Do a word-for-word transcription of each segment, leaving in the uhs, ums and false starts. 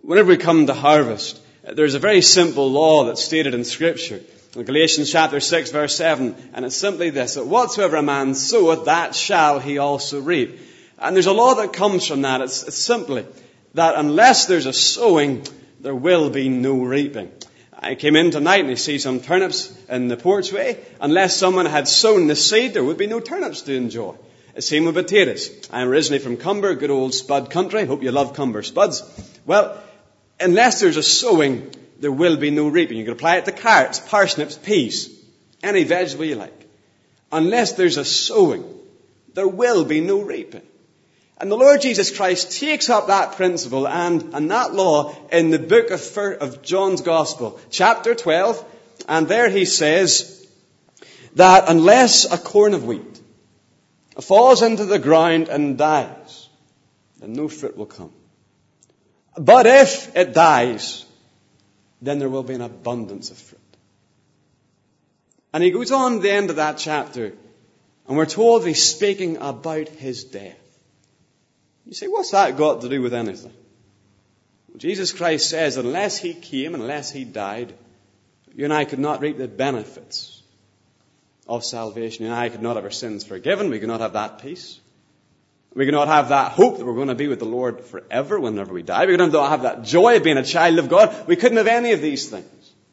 Whenever we come to harvest, there's a very simple law that's stated in Scripture. In Galatians chapter six, verse seven, and it's simply this, that whatsoever a man soweth, that shall he also reap. And there's a law that comes from that. It's, it's simply that unless there's a sowing, there will be no reaping. I came in tonight and I see some turnips in the porchway. Unless someone had sown the seed, there would be no turnips to enjoy. The same with potatoes. I'm originally from Cumber, good old spud country. Hope you love Cumber spuds. Well, unless there's a sowing, there will be no reaping. You can apply it to carrots, parsnips, peas, any vegetable you like. Unless there's a sowing, there will be no reaping. And the Lord Jesus Christ takes up that principle and, and that law in the book of, of John's Gospel, chapter twelve. And there he says that unless a corn of wheat falls into the ground and dies, then no fruit will come. But if it dies, then there will be an abundance of fruit. And he goes on to the end of that chapter, and we're told he's speaking about his death. You say, what's that got to do with anything? Well, Jesus Christ says that unless he came, unless he died, you and I could not reap the benefits of salvation. You and I could not have our sins forgiven. We could not have that peace. We could not have that hope that we're going to be with the Lord forever whenever we die. We could not have that joy of being a child of God. We couldn't have any of these things.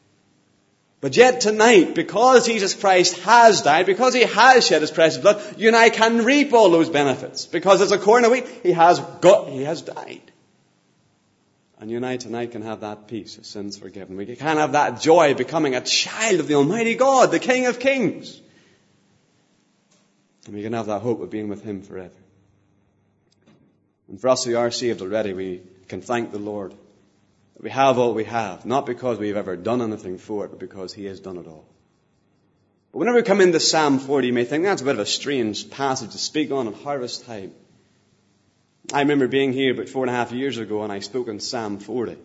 But yet tonight, because Jesus Christ has died, because he has shed his precious blood, you and I can reap all those benefits. Because as a corn of wheat, he has got, he has died. And you and I tonight can have that peace of sins forgiven. We can have that joy of becoming a child of the Almighty God, the King of Kings. And we can have that hope of being with him forever. And for us who are saved already, we can thank the Lord that we have all we have, not because we've ever done anything for it, but because he has done it all. But whenever we come into Psalm forty, you may think that's a bit of a strange passage to speak on at harvest time. I remember being here about four and a half years ago, and I spoke on Psalm forty.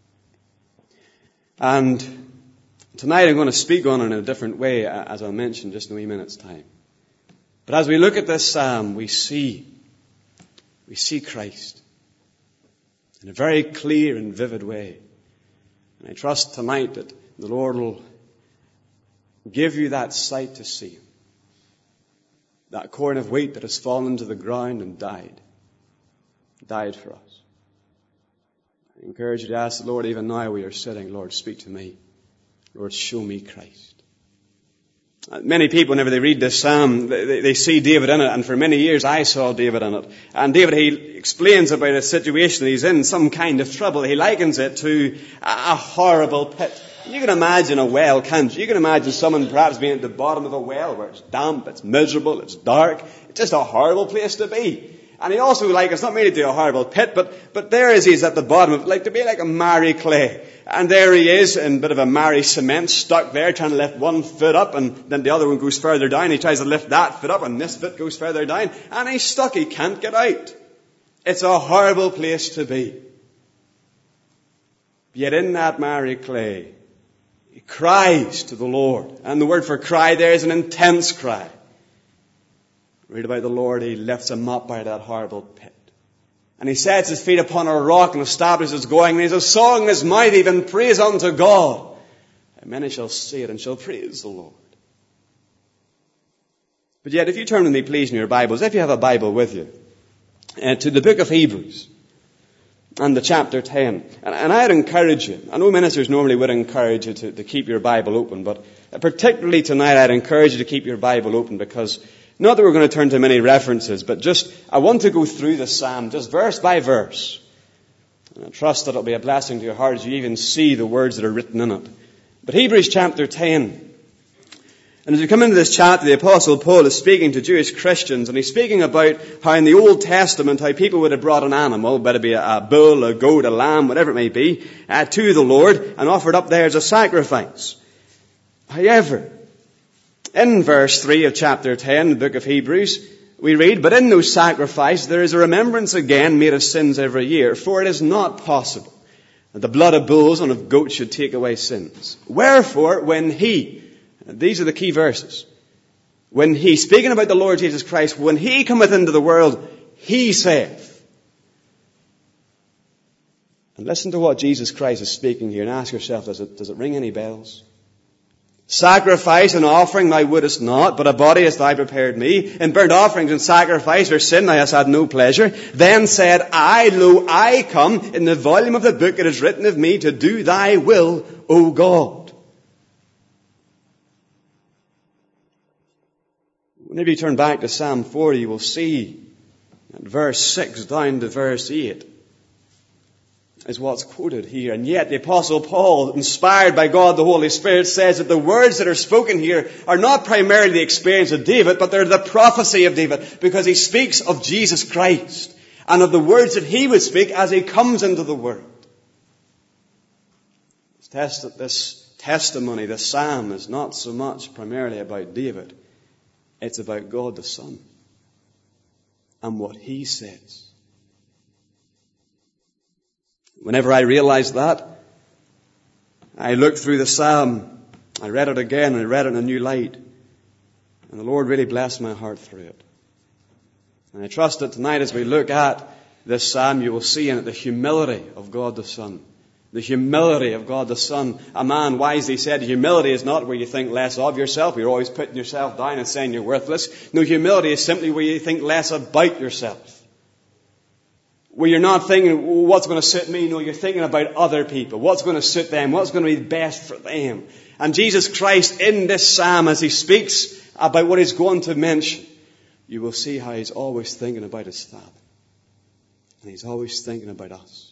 And tonight I'm going to speak on it in a different way, as I'll mention just in a wee minute's time. But as we look at this psalm, we see, we see Christ in a very clear and vivid way. And I trust tonight that the Lord will give you that sight to see him. That corn of wheat that has fallen to the ground and died. Died for us. I encourage you to ask the Lord even now where you're sitting, Lord, speak to me. Lord, show me Christ. Many people, whenever they read this psalm, they, they see David in it, and for many years I saw David in it. And David, he explains about a situation he's in, some kind of trouble. He likens it to a horrible pit. You can imagine a well, can't you? You can imagine someone perhaps being at the bottom of a well where it's damp, it's miserable, it's dark. It's just a horrible place to be. And he also likens not merely to a horrible pit, but, but there is he's at the bottom of it, like to be like a marry clay. And there he is in a bit of a marry cement, stuck there, trying to lift one foot up, and then the other one goes further down. He tries to lift that foot up, and this foot goes further down. And he's stuck. He can't get out. It's a horrible place to be. Yet in that marry clay, he cries to the Lord. And the word for cry there is an intense cry. Read about the Lord, he lifts him up out of that horrible pit. And he sets his feet upon a rock and establishes going. And he has a song in his mouth, even praise unto God. And many shall see it and shall praise the Lord. But yet, if you turn with me, please, in your Bibles, if you have a Bible with you, uh, to the book of Hebrews, and the chapter ten. And, and I'd encourage you, I know ministers normally would encourage you to, to keep your Bible open, but particularly tonight I'd encourage you to keep your Bible open, because not that we're going to turn to many references, but just, I want to go through the psalm, just verse by verse. And I trust that it'll be a blessing to your heart as you even see the words that are written in it. But Hebrews chapter ten. And as we come into this chapter, the Apostle Paul is speaking to Jewish Christians, and he's speaking about how in the Old Testament, how people would have brought an animal, whether it be a bull, a goat, a lamb, whatever it may be, uh, to the Lord, and offered up there as a sacrifice. However, in verse three of chapter ten, the book of Hebrews, we read, but in those sacrifices there is a remembrance again made of sins every year, for it is not possible that the blood of bulls and of goats should take away sins. Wherefore, when he, these are the key verses, when he, speaking about the Lord Jesus Christ, when he cometh into the world, he saith, And listen to what Jesus Christ is speaking here and ask yourself, does it, does it ring any bells? Sacrifice and offering thou wouldest not, but a body hast thou prepared me. In burnt offerings and sacrifice for sin thou hast had no pleasure. Then said I, lo, I come. In the volume of the book it is written of me to do thy will, O God. Whenever you turn back to Psalm forty, you will see at verse six down to verse eight is what's quoted here. And yet the Apostle Paul, inspired by God the Holy Spirit, says that the words that are spoken here are not primarily the experience of David, but they're the prophecy of David, because he speaks of Jesus Christ and of the words that he would speak as he comes into the world. This testimony, this psalm, is not so much primarily about David. It's about God the Son and what he says. Whenever I realized that, I looked through the psalm, I read it again, and I read it in a new light. And the Lord really blessed my heart through it. And I trust that tonight as we look at this psalm, you will see in it the humility of God the Son. The humility of God the Son. A man wisely said, humility is not where you think less of yourself. You're always putting yourself down and saying you're worthless. No, humility is simply where you think less about yourself. Where you're not thinking, what's going to suit me? No, you're thinking about other people. What's going to suit them? What's going to be best for them? And Jesus Christ, in this psalm, as he speaks about what he's going to mention, you will see how he's always thinking about his Father. And he's always thinking about us.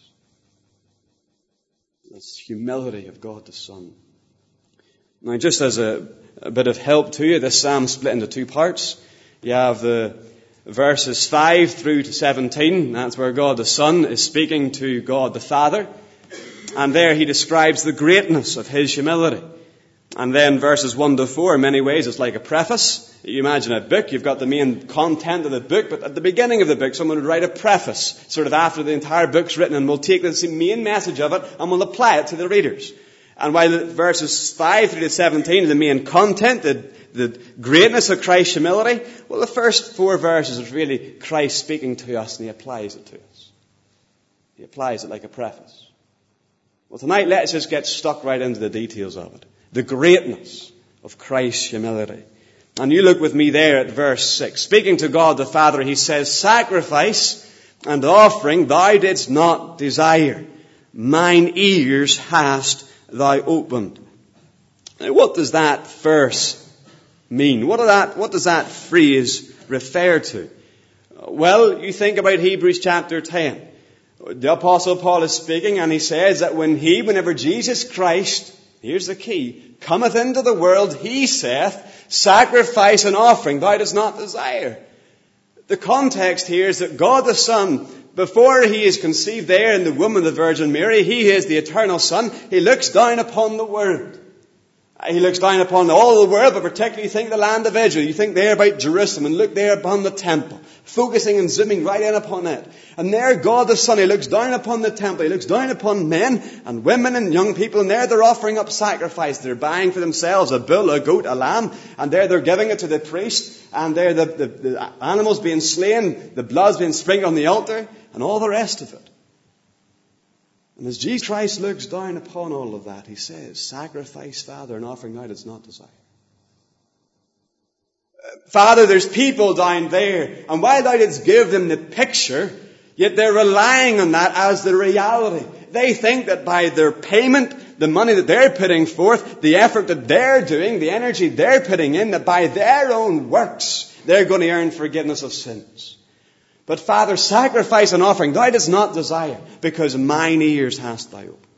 That's humility of God the Son. Now, just as a, a bit of help to you, this psalm split into two parts. You have the verses five through to seventeen. That's where God the Son is speaking to God the Father. And there he describes the greatness of his humility. And then verses one to four, in many ways, it's like a preface. You imagine a book, you've got the main content of the book, but at the beginning of the book, someone would write a preface, sort of after the entire book's written, and we'll take the main message of it and we'll apply it to the readers. And while the verses five through to seventeen are the main content, the the greatness of Christ's humility, well, the first four verses is really Christ speaking to us, and he applies it to us. He applies it like a preface. Well, tonight, let's just get stuck right into the details of it. The greatness of Christ's humility. And you look with me there at verse six. Speaking to God the Father, he says, sacrifice and offering thou didst not desire. Mine ears hast thou opened. Now, what does that verse mean? What, that, what does that phrase refer to? Well, you think about Hebrews chapter ten. The Apostle Paul is speaking, and he says that when he, whenever Jesus Christ, here's the key, cometh into the world, he saith, sacrifice and offering thou dost not desire. The context here is that God the Son, before he is conceived there in the womb of the Virgin Mary, he is the eternal Son. He looks down upon the world. He looks down upon all the world, but particularly you think the land of Israel. You think there about Jerusalem and look there upon the temple, focusing and zooming right in upon it. And there God the Son, he looks down upon the temple. He looks down upon men and women and young people, and there they're offering up sacrifice. They're buying for themselves a bull, a goat, a lamb, and there they're giving it to the priest, and there the, the, the animals being slain, the blood's being sprinkled on the altar, and all the rest of it. And as Jesus Christ looks down upon all of that, he says, sacrifice, Father, and offering thou didst not desire. Father, there's people down there, and while thou didst give them the picture, yet they're relying on that as the reality. They think that by their payment, the money that they're putting forth, the effort that they're doing, the energy they're putting in, that by their own works, they're going to earn forgiveness of sins. But Father, sacrifice and offering thou dost not desire, because mine ears hast thou opened.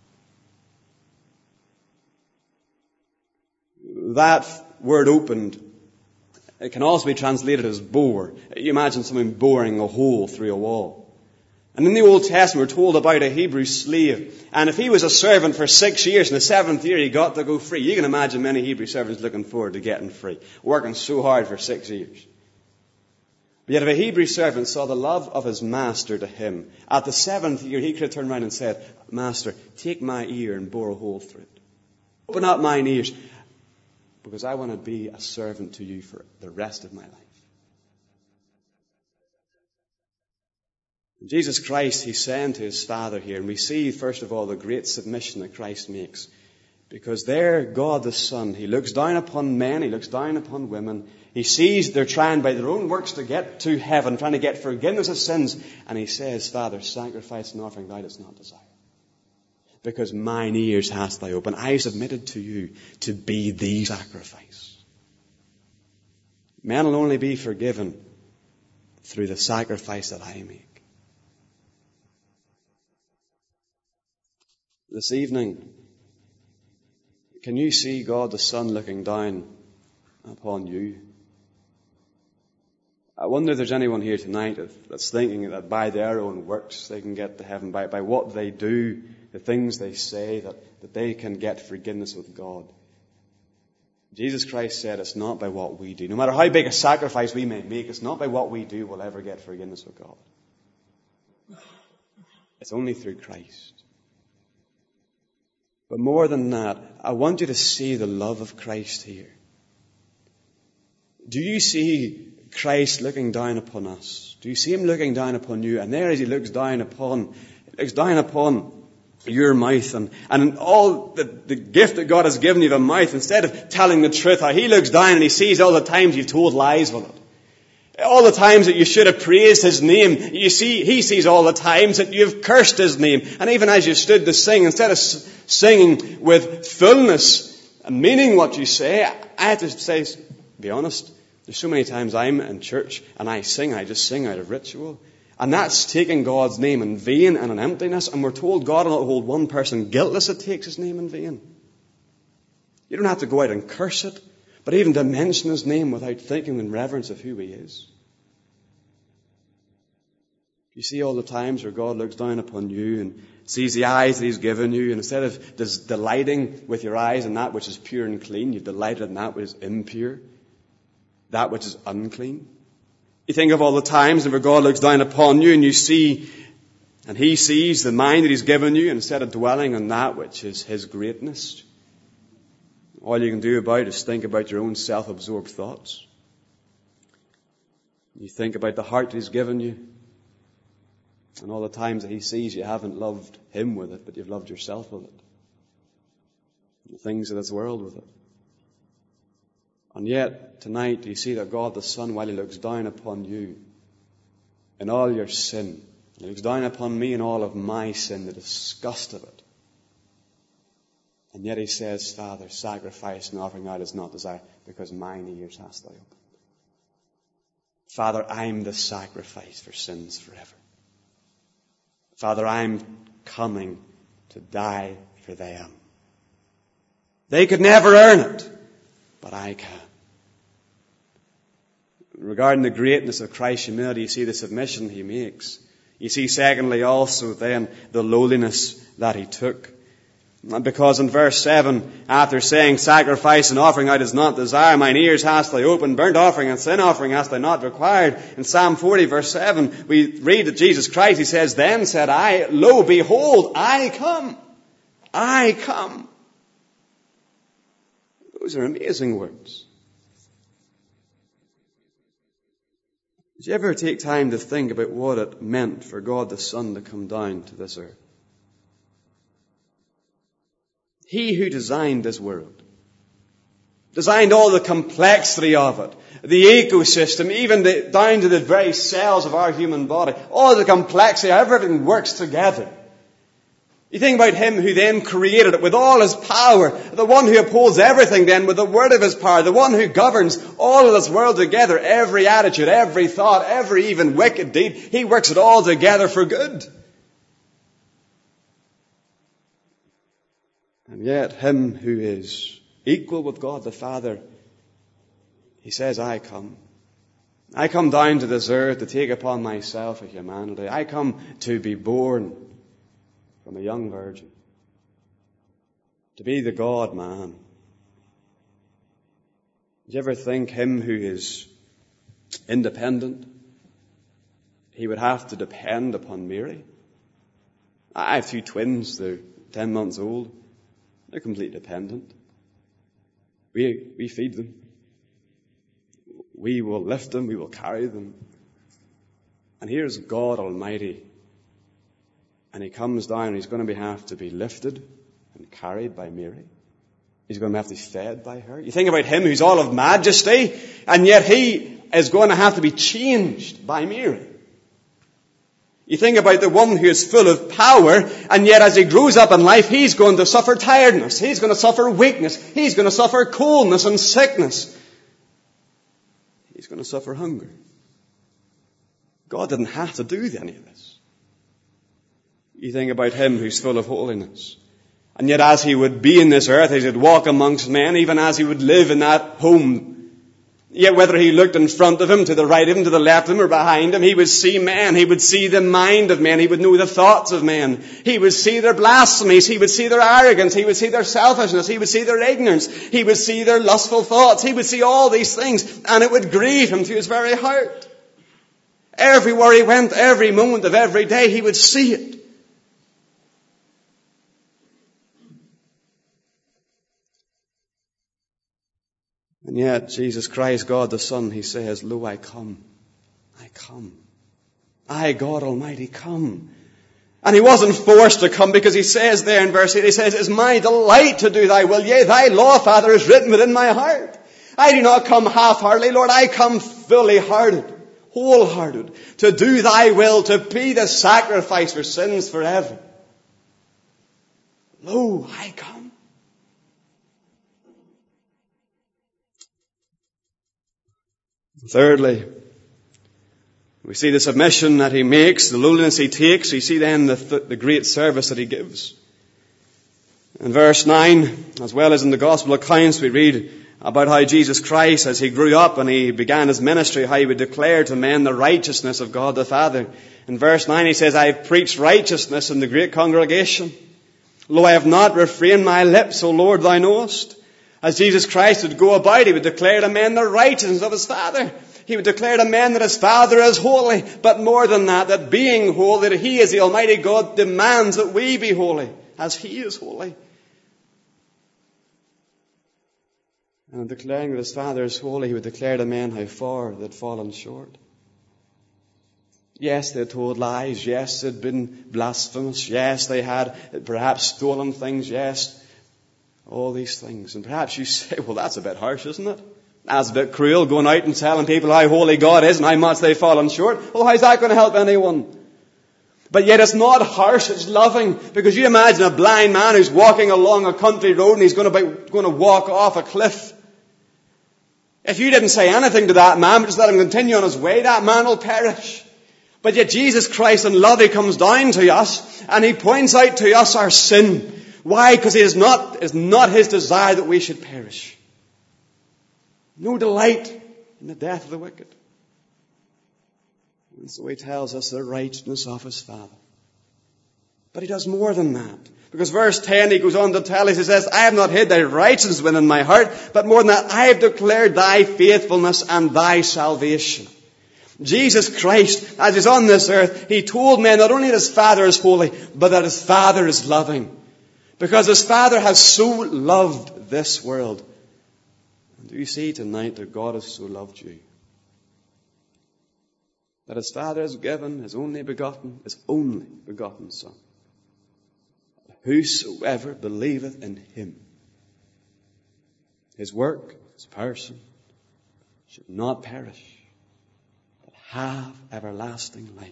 That word opened, it can also be translated as bore. You imagine someone boring a hole through a wall. And in the Old Testament, we're told about a Hebrew slave. And if he was a servant for six years, in the seventh year he got to go free. You can imagine many Hebrew servants looking forward to getting free, working so hard for six years. But yet if a Hebrew servant saw the love of his master to him, at the seventh year he could have turned around and said, Master, take my ear and bore a hole through it. Open up mine ears, because I want to be a servant to you for the rest of my life. Jesus Christ, he's saying to his Father here, and we see, first of all, the great submission that Christ makes. Because there, God the Son, he looks down upon men, he looks down upon women. He sees they're trying by their own works to get to heaven, trying to get forgiveness of sins. And he says, Father, sacrifice and offering thou dost not desire. Because mine ears hast thou opened. I submitted to you to be the sacrifice. Men will only be forgiven through the sacrifice that I make. This evening, can you see God the Son looking down upon you? I wonder if there's anyone here tonight that's thinking that by their own works they can get to heaven, by, by what they do, the things they say, that, that they can get forgiveness with God. Jesus Christ said it's not by what we do. No matter how big a sacrifice we may make, it's not by what we do we'll ever get forgiveness with God. It's only through Christ. But more than that, I want you to see the love of Christ here. Do you see Christ looking down upon us? Do you see him looking down upon you? And there as he looks down upon, he looks down upon your mouth and, and all the, the gift that God has given you, the mouth, instead of telling the truth, how he looks down and he sees all the times you've told lies with it. All the times that you should have praised his name, you see, he sees all the times that you've cursed his name. And even as you stood to sing, instead of singing with fullness and meaning what you say, I have to say, be honest, there's so many times I'm in church and I sing, I just sing out of ritual. And that's taking God's name in vain and in emptiness. And we're told God will not hold one person guiltless that takes his name in vain. You don't have to go out and curse it, but even to mention his name without thinking in reverence of who he is. You see all the times where God looks down upon you and sees the eyes that he's given you, and instead of just delighting with your eyes in that which is pure and clean, you've delighted in that which is impure, that which is unclean. You think of all the times where God looks down upon you and you see, and he sees the mind that he's given you, and instead of dwelling on that which is his greatness, all you can do about it is think about your own self-absorbed thoughts. You think about the heart that he's given you, and all the times that he sees you haven't loved him with it, but you've loved yourself with it. The things of this world with it. And yet, tonight, do you see that God the Son, while he looks down upon you in all your sin, he looks down upon me in all of my sin, the disgust of it. And yet he says, Father, sacrifice and offering thou dost not desire, because mine ears hast thou opened. Father, I'm the sacrifice for sins forever. Father, I'm coming to die for them. They could never earn it, but I can. Regarding the greatness of Christ's humility, you see the submission he makes. You see, secondly, also then the lowliness that he took. Because in verse seven, after saying, sacrifice and offering thou dost not desire, mine ears hast thou opened, burnt offering and sin offering hast thou not required. In Psalm forty verse seven, we read that Jesus Christ, he says, then said I, lo, behold, I come. I come. Those are amazing words. Did you ever take time to think about what it meant for God the Son to come down to this earth? He who designed this world, designed all the complexity of it, the ecosystem, even the, down to the very cells of our human body, all the complexity, everything works together. You think about him who then created it with all his power, the one who upholds everything then with the word of his power, the one who governs all of this world together, every attitude, every thought, every even wicked deed, he works it all together for good. And yet him who is equal with God the Father, he says, I come. I come down to this earth to take upon myself a humanity. I come to be born from a young virgin, to be the God-man. Do you ever think him who is independent, he would have to depend upon Mary? I have two twins, they're ten months old. They're completely dependent. We, we feed them. We will lift them, we will carry them. And here's God Almighty And he comes down and he's going to be, have to be lifted and carried by Mary. He's going to have to be fed by her. You think about him who's all of majesty, and yet he is going to have to be changed by Mary. You think about the one who is full of power, and yet as he grows up in life, he's going to suffer tiredness. He's going to suffer weakness. He's going to suffer coldness and sickness. He's going to suffer hunger. God didn't have to do any of this. You think about him who's full of holiness. And yet as he would be in this earth, as he would walk amongst men, even as he would live in that home, yet whether he looked in front of him, to the right of him, to the left of him, or behind him, he would see men. He would see the mind of men. He would know the thoughts of men. He would see their blasphemies. He would see their arrogance. He would see their selfishness. He would see their ignorance. He would see their lustful thoughts. He would see all these things, and it would grieve him to his very heart. Everywhere he went, every moment of every day, he would see it. And yet, Jesus Christ, God the Son, he says, "Lo, I come. I come. I, God Almighty, come." And he wasn't forced to come, because he says there in verse eight, he says, "It is my delight to do thy will. Yea, thy law, Father, is written within my heart." I do not come half-heartedly, Lord. I come fully-hearted, wholehearted, to do thy will, to be the sacrifice for sins forever. Lo, I come. Thirdly, we see the submission that he makes, the lowliness he takes. We see then the, th- the great service that he gives. In verse nine, as well as in the gospel accounts, we read about how Jesus Christ, as he grew up and he began his ministry, how he would declare to men the righteousness of God the Father. In verse nine he says, "I have preached righteousness in the great congregation. Lo, I have not refrained my lips, O Lord, thou knowest." As Jesus Christ would go about, he would declare to men the righteousness of his Father. He would declare to men that his Father is holy. But more than that, that being holy, that he as the Almighty God demands that we be holy, as he is holy. And in declaring that his Father is holy, he would declare to men how far they had fallen short. Yes, they had told lies. Yes, they had been blasphemous. Yes, they had perhaps stolen things. Yes, all these things. And perhaps you say, well, that's a bit harsh, isn't it? That's a bit cruel, going out and telling people how holy God is and how much they've fallen short. Well, how's that going to help anyone? But yet it's not harsh, it's loving. Because you imagine a blind man who's walking along a country road and he's going to be, going to walk off a cliff. If you didn't say anything to that man, but just let him continue on his way, that man will perish. But yet Jesus Christ in love, he comes down to us and he points out to us our sin. Why? Because it is not, it's not his desire that we should perish. No delight in the death of the wicked. And so he tells us the righteousness of his Father. But he does more than that. Because verse ten, he goes on to tell us, he says, "I have not hid thy righteousness within my heart, but more than that, I have declared thy faithfulness and thy salvation." Jesus Christ, as he's on this earth, he told men not only that his Father is holy, but that his Father is loving. Because his Father has so loved this world. And do you see tonight that God has so loved you? That his Father has given his only begotten, his only begotten Son. Whosoever believeth in him, his work, his person, should not perish, but have everlasting life.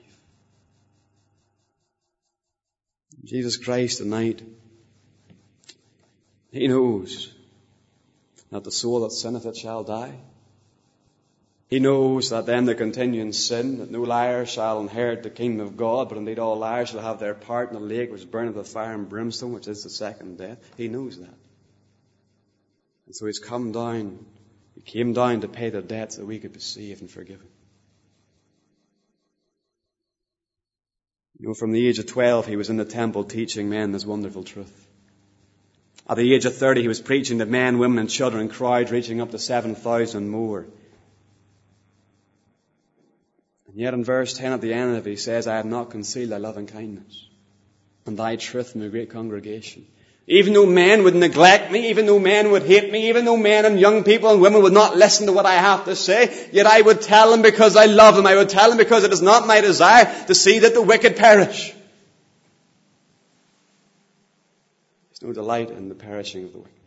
Jesus Christ tonight, he knows that the soul that sinneth it shall die. He knows that them that continue in sin, that no liar shall inherit the kingdom of God, but indeed all liars shall have their part in the lake which burneth with fire and brimstone, which is the second death. He knows that. And so he's come down, he came down to pay the debts that we could be saved and forgiven. You know, from the age of twelve, he was in the temple teaching men this wonderful truth. At the age of thirty, he was preaching to men, women and children, crowds reaching up to seven thousand more. And yet in verse ten at the end of it, he says, "I have not concealed thy loving kindness and thy truth from the great congregation." Even though men would neglect me, even though men would hate me, even though men and young people and women would not listen to what I have to say, yet I would tell them because I love them. I would tell them because it is not my desire to see that the wicked perish. no delight in the perishing of the wicked.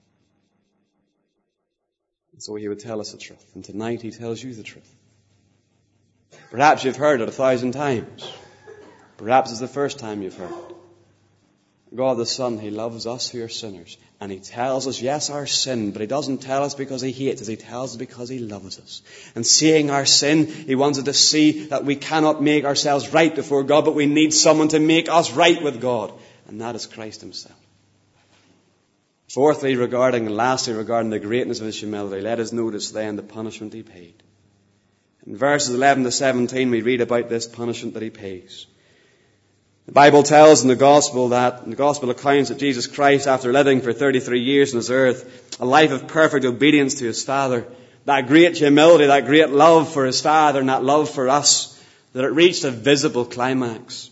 And so he would tell us the truth. And tonight he tells you the truth. Perhaps you've heard it a thousand times. Perhaps it's the first time you've heard it. God the Son, he loves us who are sinners. And he tells us, yes, our sin, but he doesn't tell us because he hates us. He tells us because he loves us. And seeing our sin, he wants us to see that we cannot make ourselves right before God, but we need someone to make us right with God. And that is Christ himself. Fourthly, regarding, and lastly, regarding the greatness of his humility, let us notice then the punishment he paid. In verses eleven to seventeen, we read about this punishment that he pays. The Bible tells in the Gospel that, in the Gospel accounts that Jesus Christ, after living for thirty-three years on this earth, a life of perfect obedience to his Father, that great humility, that great love for his Father and that love for us, that it reached a visible climax.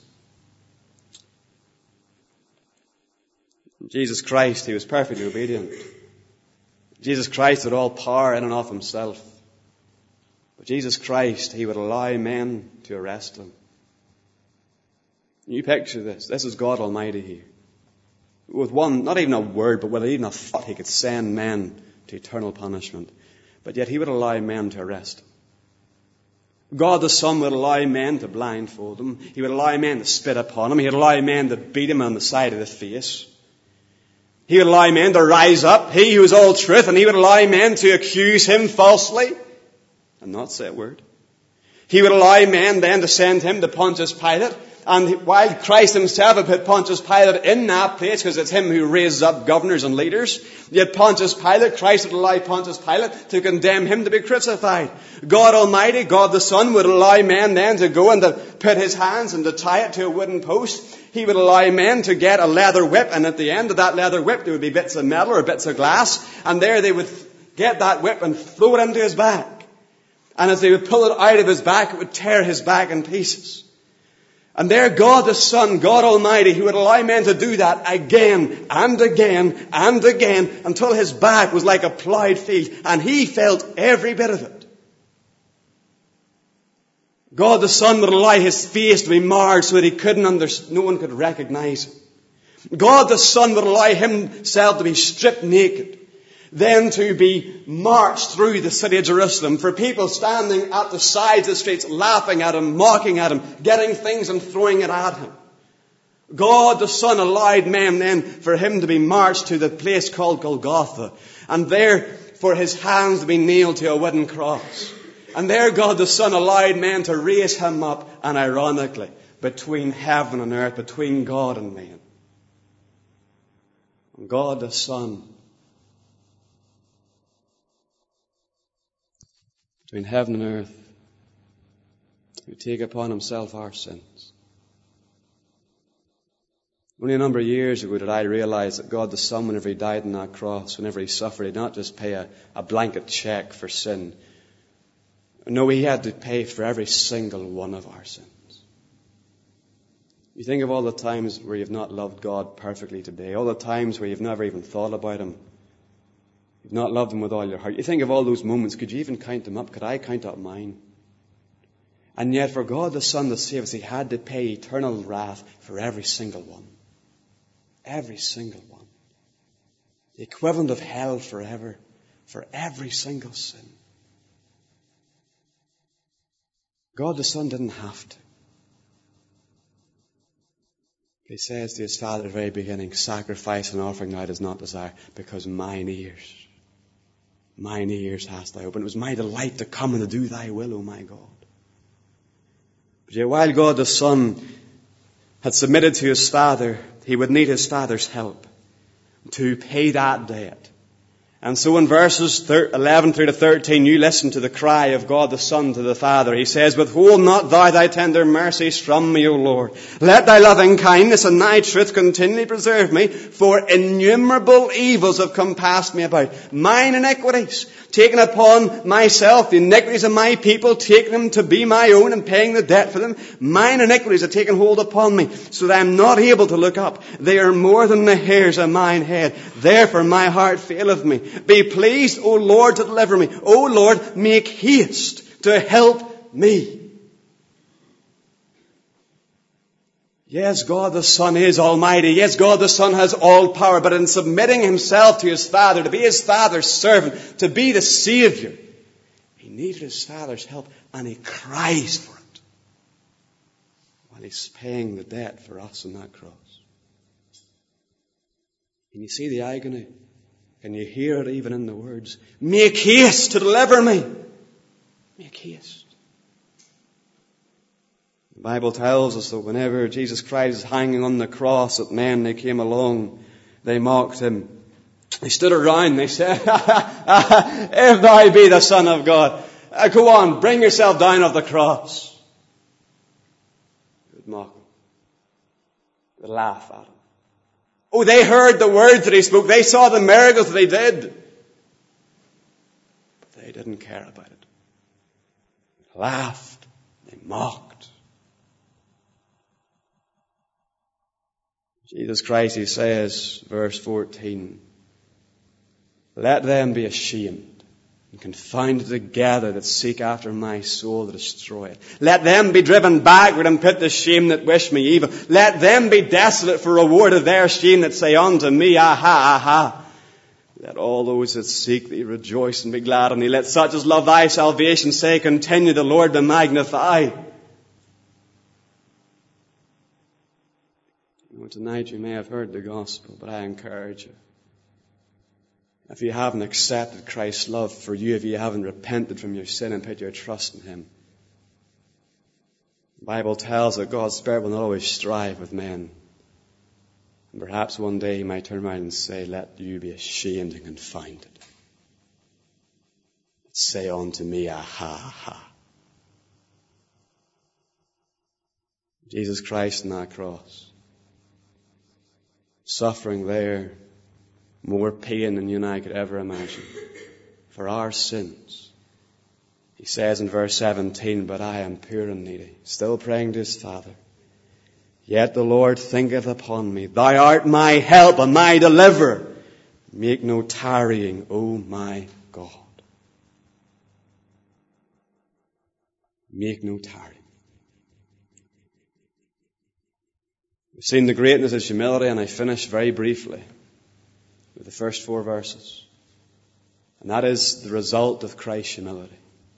Jesus Christ, he was perfectly obedient. Jesus Christ had all power in and of himself. But Jesus Christ, he would allow men to arrest him. You picture this. This is God Almighty here. With one, not even a word, but with even a thought, he could send men to eternal punishment. But yet he would allow men to arrest him. God the Son would allow men to blindfold him. He would allow men to spit upon him. He would allow men to beat him on the side of the face. He would allow men to rise up, he who is all truth, and he would allow men to accuse him falsely and not say a word. He would allow men then to send him to Pontius Pilate. And while Christ himself had put Pontius Pilate in that place, because it's him who raises up governors and leaders, yet Pontius Pilate, Christ would allow Pontius Pilate to condemn him to be crucified. God Almighty, God the Son, would allow men then to go and to put his hands and to tie it to a wooden post. He would allow men to get a leather whip, and at the end of that leather whip there would be bits of metal or bits of glass, and there they would get that whip and throw it into his back. And as they would pull it out of his back, it would tear his back in pieces. And there God the Son, God Almighty, who would allow men to do that again and again and again until his back was like a ploughed field and he felt every bit of it. God the Son would allow his face to be marred so that he couldn't understand, no one could recognize him. God the Son would allow himself to be stripped naked, then to be marched through the city of Jerusalem, for people standing at the sides of the streets, laughing at him, mocking at him, getting things and throwing it at him. God the Son allowed men then for him to be marched to the place called Golgotha, and there for his hands to be nailed to a wooden cross. And there God the Son allowed men to raise him up, and ironically, between heaven and earth, between God and man. And God the Son, between heaven and earth, who take upon himself our sins. Only a number of years ago did I realize that God the Son, whenever he died on that cross, whenever he suffered, he did not just pay a, a blanket check for sin. No, he had to pay for every single one of our sins. You think of all the times where you've not loved God perfectly today, all the times where you've never even thought about him. You've not loved him with all your heart. You think of all those moments. Could you even count them up? Could I count up mine? And yet for God the Son to save us, he had to pay eternal wrath for every single one. Every single one. The equivalent of hell forever for every single sin. God the Son didn't have to. He says to his Father at the very beginning, sacrifice and offering thou does not desire, because mine ears, mine ears hast thou opened. It was my delight to come and to do thy will, O my God. But yet while God the Son had submitted to his Father, he would need his Father's help to pay that debt. And so in verses eleven through to thirteen, you listen to the cry of God the Son to the Father. He says, withhold not thou thy tender mercies from me, O Lord. Let thy loving kindness and thy truth continually preserve me, for innumerable evils have compassed me about. Mine iniquities, taken upon myself, the iniquities of my people, taking them to be my own and paying the debt for them. Mine iniquities have taken hold upon me, so that I am not able to look up. They are more than the hairs of mine head. Therefore my heart faileth me. Be pleased, O Lord, to deliver me. O Lord, make haste to help me. Yes, God the Son is almighty. Yes, God the Son has all power. But in submitting himself to his Father, to be his Father's servant, to be the Savior, he needed his Father's help, and he cries for it while he's paying the debt for us on that cross. Can you see the agony? Can you hear it even in the words? Make haste to deliver me. Make haste. The Bible tells us that whenever Jesus Christ is hanging on the cross, that men, they came along, they mocked him. They stood around, they said, if thou be the Son of God, uh, go on, bring yourself down off the cross. They would mock him. They would laugh at him. Oh, they heard the words that he spoke. They saw the miracles that he did. But they didn't care about it. They laughed. They mocked. Jesus Christ, he says, verse fourteen, let them be ashamed and confounded together that seek after my soul to destroy it. Let them be driven backward and put to shame that wish me evil. Let them be desolate for reward of their shame that say unto me, aha, aha. Let all those that seek thee rejoice and be glad in thee. Let such as love thy salvation say, continue, the Lord be magnified. You know, tonight you may have heard the gospel, but I encourage you. If you haven't accepted Christ's love for you, if you haven't repented from your sin and put your trust in him, the Bible tells that God's Spirit will not always strive with men. And perhaps one day he might turn around and say, let you be ashamed and confounded. Say unto me, aha, aha. Jesus Christ on that cross, suffering there, more pain than you and I could ever imagine for our sins. He says in verse seventeen, but I am poor and needy, still praying to his Father. Yet the Lord thinketh upon me. Thou art my help and my deliverer. Make no tarrying, O my God. Make no tarrying. We've seen the greatness of his humility, and I finish very briefly with the first four verses. And that is the result of Christ's humility.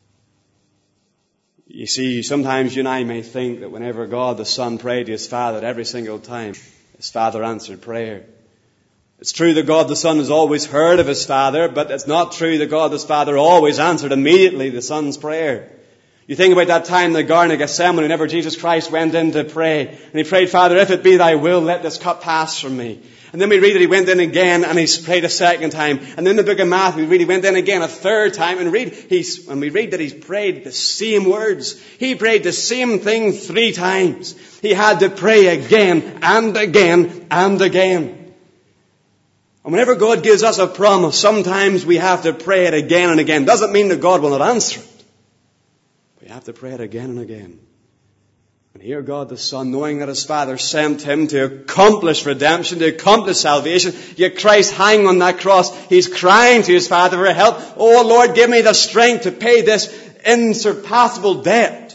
You see, sometimes you and I may think that whenever God the Son prayed to his Father, that every single time his Father answered prayer. It's true that God the Son has always heard of his Father, but it's not true that God the Father always answered immediately the Son's prayer. You think about that time in the Garden of Gethsemane whenever Jesus Christ went in to pray. And he prayed, Father, if it be thy will, let this cup pass from me. And then we read that he went in again and he prayed a second time. And then in the book of Matthew, we read he went in again a third time. And read, he's, and we read that he's prayed the same words. He prayed the same thing three times. He had to pray again and again and again. And whenever God gives us a promise, sometimes we have to pray it again and again. Doesn't mean that God will not answer it. We have to pray it again and again. And here God the Son, knowing that his Father sent him to accomplish redemption, to accomplish salvation, yet Christ hanging on that cross, he's crying to his Father for help. Oh Lord, give me the strength to pay this insurpassable debt.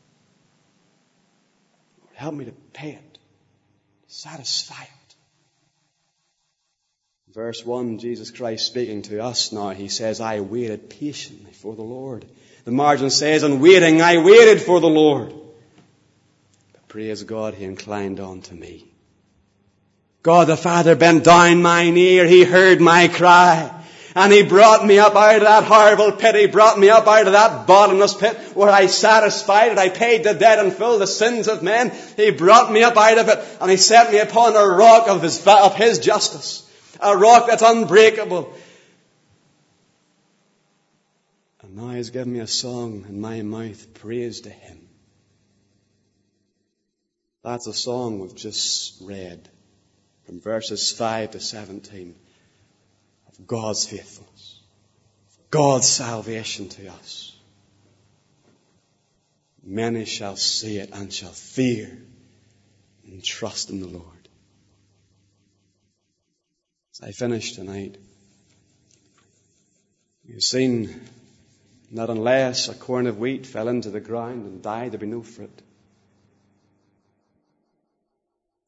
Lord, help me to pay it, satisfy it. Verse one, Jesus Christ speaking to us now, he says, I waited patiently for the Lord. The margin says, in waiting, I waited for the Lord. But praise God, he inclined unto me. God the Father bent down mine ear. He heard my cry. And he brought me up out of that horrible pit. He brought me up out of that bottomless pit where I satisfied it. I paid the debt and full the sins of men. He brought me up out of it. And he set me upon a rock of his, of his justice. A rock that's unbreakable. And now he's given me a song in my mouth, praise to him. That's a song we've just read from verses five to seventeen of God's faithfulness, God's salvation to us. Many shall see it and shall fear and trust in the Lord. As I finish tonight, you've seen that unless a corn of wheat fell into the ground and died, there'd be no fruit.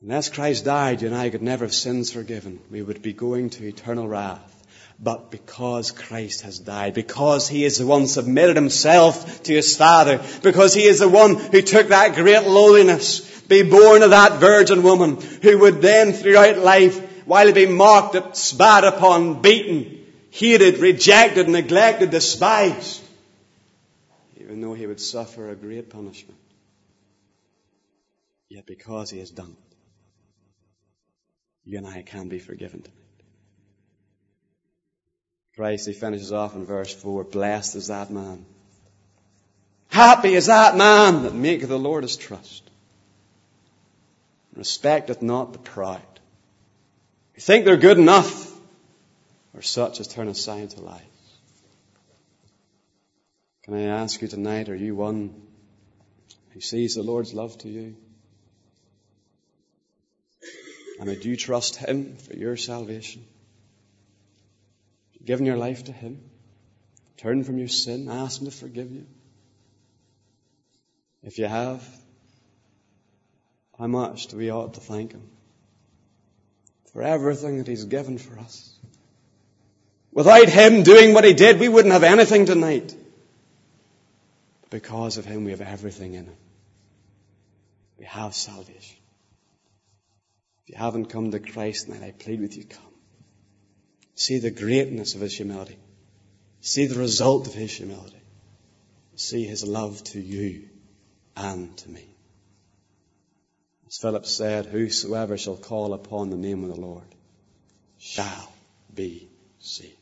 Unless Christ died, you and I could never have sins forgiven. We would be going to eternal wrath. But because Christ has died, because He is the one who submitted Himself to His Father, because He is the one who took that great lowliness, be born of that virgin woman, who would then throughout life, while He be mocked at, spat upon, beaten, hated, rejected, neglected, despised, even though He would suffer a great punishment, yet because He has done it, you and I can be forgiven tonight. Christ, He finishes off in verse four, blessed is that man. Happy is that man that maketh the Lord his trust. Respecteth not the proud. Who think they're good enough, or such as turn aside to lies. Can I ask you tonight, are you one who sees the Lord's love to you? And would you trust Him for your salvation? Given your life to Him, turn from your sin, ask Him to forgive you. If you have, how much do we ought to thank Him for everything that He's given for us? Without Him doing what He did, we wouldn't have anything tonight. But because of Him, we have everything in Him. We have salvation. If you haven't come to Christ tonight, I plead with you, come. See the greatness of His humility. See the result of His humility. See His love to you and to me. As Philip said, whosoever shall call upon the name of the Lord shall be saved.